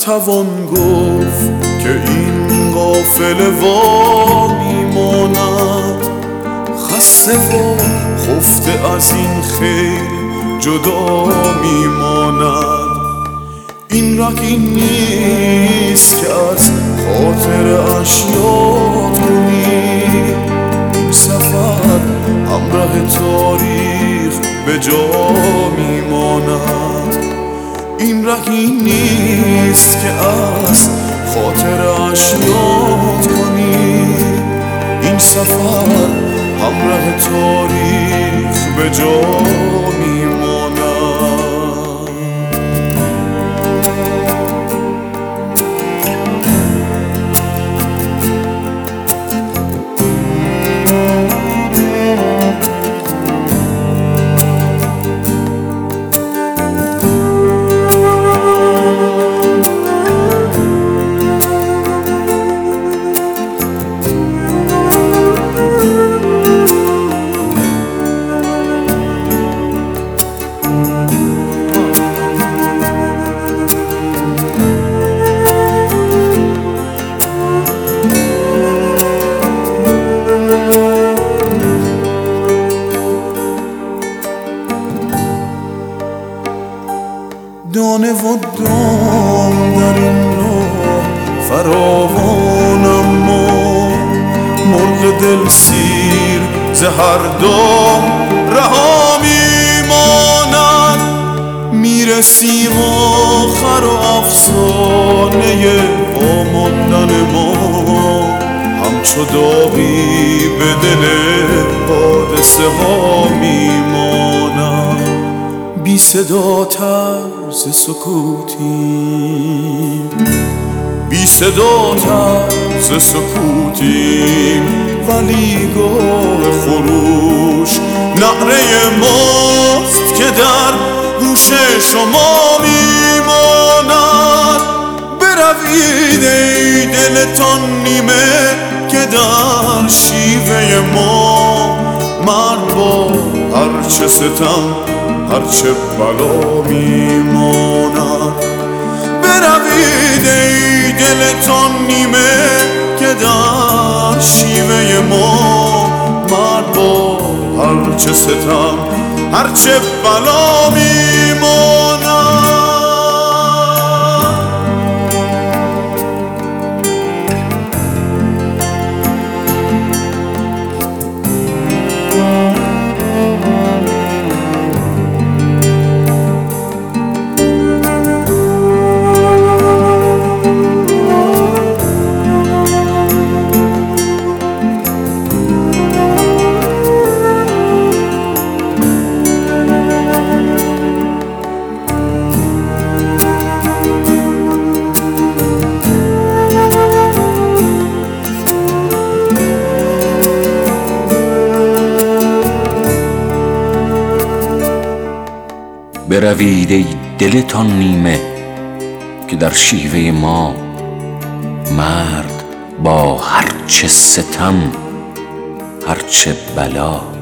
نتوان گفت که این قافله وا میماند، خسته و خفته از این خیل جدا میماند. این رگی نیست که از خاطرش یاد کنی، این سفر همراه تاریخ به جا میماند. این رگی نیست که از خاطرش یاد کنی، این سفر همراه تاریخ به جا میماند. دانه و دام در این راه فراوان، اما مرغ دل سیر ز هر دام رها میماند. میرسیم آخر و افسانه واماندن ما همچو داغی به دل حادثه ها میماند. بی صدا طرز سکوتیم، بی صدا طرز سکوتیم، ولی گاه خروش نعره ماست که در گوش شما میماند. بروید ای دلتان نیمه که در شیوه ما مرد با هرچه ستم هرچه بلا میماند. بروید ای دلتان نیمه که در شیوه ما مرد با هرچه ستم هرچه بلا میماند. بروید ای دلتان نیمه که در شیوه ما مرد با هرچه ستم هرچه بلا